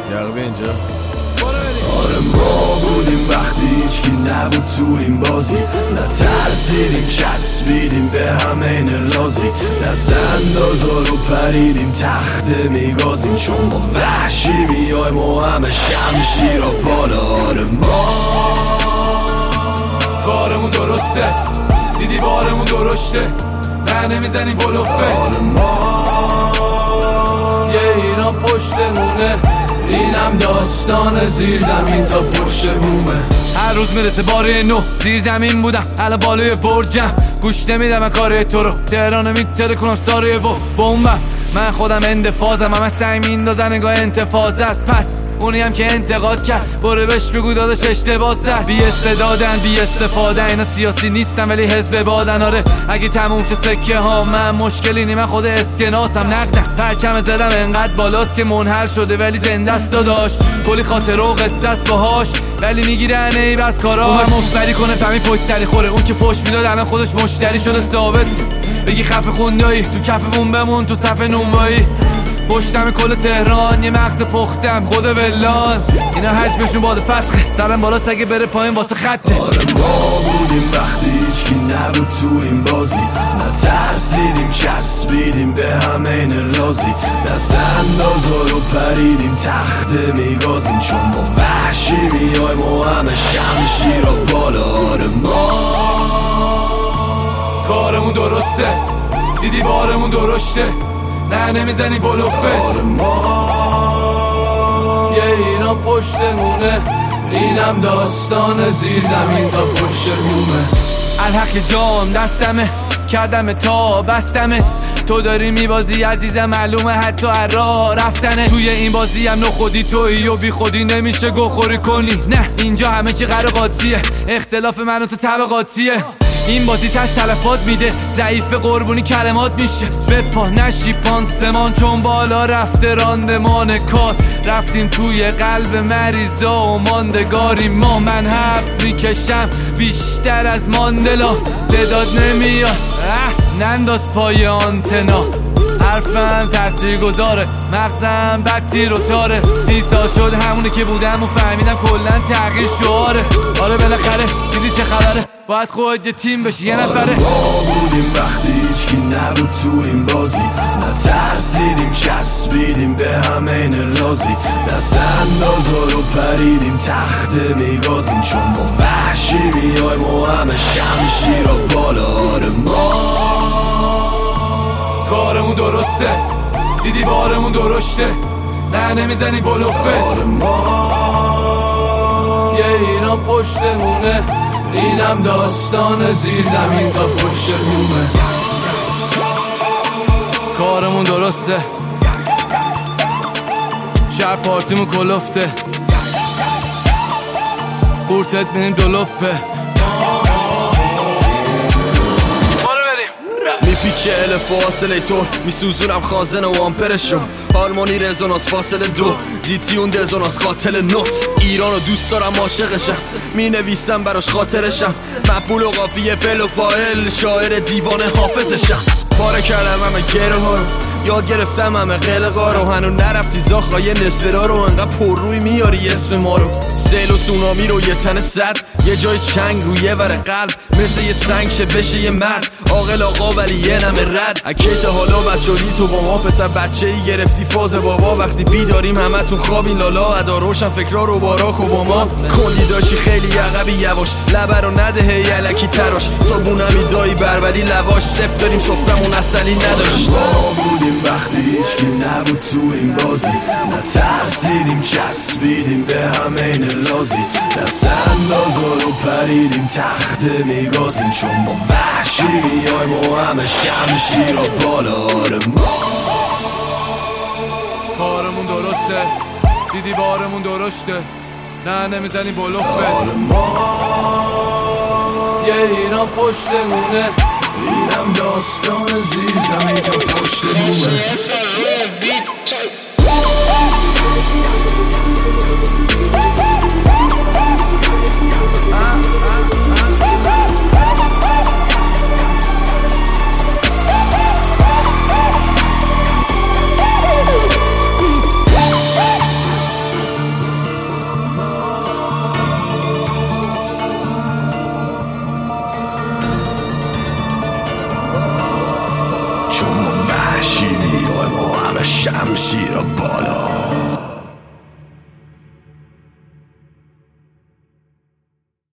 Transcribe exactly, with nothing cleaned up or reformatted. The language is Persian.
یقبه اینجا. آره ما بودیم وقتی هیچکی نبود تو این بازی، نترسیدیم چسبیدیم به همه این رازی، دست اندازا رو پریدیم تخت میگازیم، چون ما وحشی میایم و همه شمشیر و بالا. آره ما کارمون درسته، دیدی بارمون درشته، نه نمیزنیم بلوفت. آره ما یه ایران پشتمونه، اینم داستان زیر زمین تا پشت بومه. هر روز میرسه باره نو، زیر زمین بودم الان بالای برجم، گوش نمیدم من کار تو رو، تهران میتره کنم ساره و بومبم. من خودم اندفازم، همه سنگ میندازن نگاه انتفاض است. پس اونی هم که انتقاد کرد برو بهش بگو داداش اشتباه زد. بی استعدادن بی استفاده، اینا سیاسی نیستن ولی حزب بادن. آره اگه تموم شه سکه ها من مشکلی نی، من خود اسکناسم نقدم، پرچم زدم انقدر بالاست که منحل شده ولی زنده است داداش. کلی خاطره و قصه است باهاش ولی میگیرن ای بس کاراش. مفبری کنه فهمی پشتری خوره، اون که فوش میداد الان خودش مشتری شده ثابت. بگی خفه خوندایی تو کفمون بمون تو صف نونوایی. پشتم کل تهران یه مغز پختم خود ولان، اینا حجمشون باد فتخه، سرم بالاست اگه بره پایین واسه خطه. آره ما بودیم وقتی هیچکی نبود تو این بازی، نترسیدیم چسبیدیم به همه این رازی، دست اندازا رو پریدیم تخت میگازیم، چون ما وحشی میایم و همه شمشیر و بالا. آره ما کارمون درسته، دیدی بارمون درشته، نه نمیزنی بلوفت. آره ما یه ایران پشتمونه، اینم داستان زیر زمین تا پشت بومه. الحق جام دستمه، کردم تا بستمت، تو داری میبازی عزیزم معلومه حتی ارا رفتنه. توی این بازی هم نو خودی تویی و بی خودی نمیشه گوخوری کنی. نه اینجا همه چی قراقاتیه، اختلاف من و تو طبقاتیه. این بازی تش تلفات میده، ضعیف قربونی کلمات میشه. بپا نشی پانسمان چون بالا رفته راندمان کار، رفتیم توی قلب مریضا و ماندگاری ما. من حرف میکشم بیشتر از ماندلا، صداد نمیاد ننداز پای آنتنا. حرفم تاثیر گذاره، مغزم بد تیر و تاره. سی سال شد همونه که بودم و فهمیدم کلن تغییر شعاره. آره بالاخره دیدی چه خبره، باید خود یه تیم بشی یه نفره. آره ما بودیم وقتی هیچکی نبود تو این بازی، نترسیدیم چسبیدیم به همه این رازی، دست اندازا رو پریدیم تخت میگازیم، چون ما وحشی میایم و همه شمشیر و بالا. آره ما کارمون درسته، دیدی بارمون درشته، نه نمیزنی بلوفت. آره ما یه ایران پشتمونه، اینم داستان زیر زمین تا پشت بومه. کارمون درسته، شهر پارتیمون کلفته، قورتت بینیم دلوپه. میپیچه الف و فاصله طور، میسوزونم خازن و آمپرشو، هارمونی رزونانس فاصله دو، دیتیون دزونانس قاتل نوت. ایرانو دوست دارم عاشقشم، مینویسم براش خاطرشم، مفعول و قافیه فعل و فاعل، شاعر دیوانه حافظشم. پاره کردم همه گره ها رو، یاد گرفتم همه قلقا رو، هنو نرفتی زاخای نصفرا رو، انقدر پر روی میاری اسم ما رو. سیل و سونامی رو یه تن صد، یه جای چنگ روی ور قلب، مثل یه سنگ شه بشه یه مرد عاقل آقا ولی یه نمه رد. اکیت حالا بچه‌ای تو با ما، پسر بچه‌ای گرفتی فاز بابا، وقتی بیداریم همه تو خوابین لالا، ادا روشن فکرا رو باراک و با ما. کلی داشی خیلی عقبی یواش، لبه رو نده هی الکی تراش، صابونمی دایی بربری لواش، صفر داریم سفرمون اصلی نداشت. ما بودیم وقتی هیچکی نبود تو این بازی، نترسیدیم چسبیدیم به همه این رازی، دست اندازا رو پریدیم تخت میگازیم، چون ما وحشی میایم و همه شمشیر و بالا. آره ما کارمون درسته، دیدی بارمون درشته، نه نمیزنی بلوفت. آره ما یه ایران پشتمونه، اینم داستان زیر زمین تا پشت بومه. شمشیر و بالا